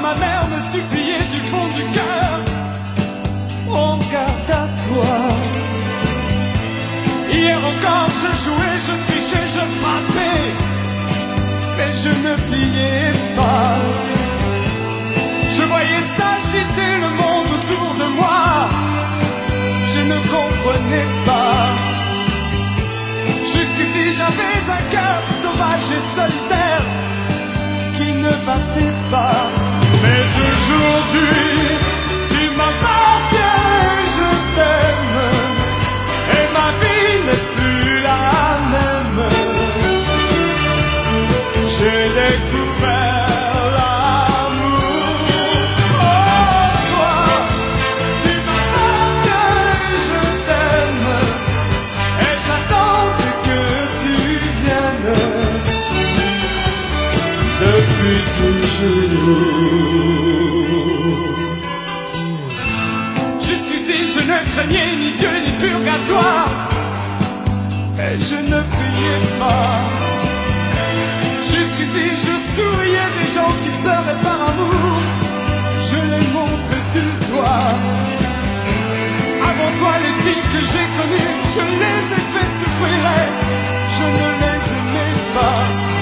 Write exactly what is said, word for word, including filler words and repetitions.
ma mère me suppliait du fond du cœur, on garde à toi. Hier encore je jouais, je trichais, je frappais, mais je ne pliais pas. Je voyais s'agiter le monde autour de moi, je ne comprenais pas. Jusqu'ici j'avais un cœur sauvage et solitaire qui ne battait pas. Mais aujourd'hui tu m'appartiens, je t'aime, et ma vie n'est plus la même. J'ai découvert l'amour. Oh toi, tu m'appartiens, je t'aime, et j'attendais que tu viennes depuis toujours. Jusqu'ici je ne craignais ni Dieu ni purgatoire, et je ne priais pas. Jusqu'ici je souriais des gens qui pleuraient par amour, je les montrais du doigt. Avant toi les filles que j'ai connues, je les ai fait souffrir, je ne les aimais pas.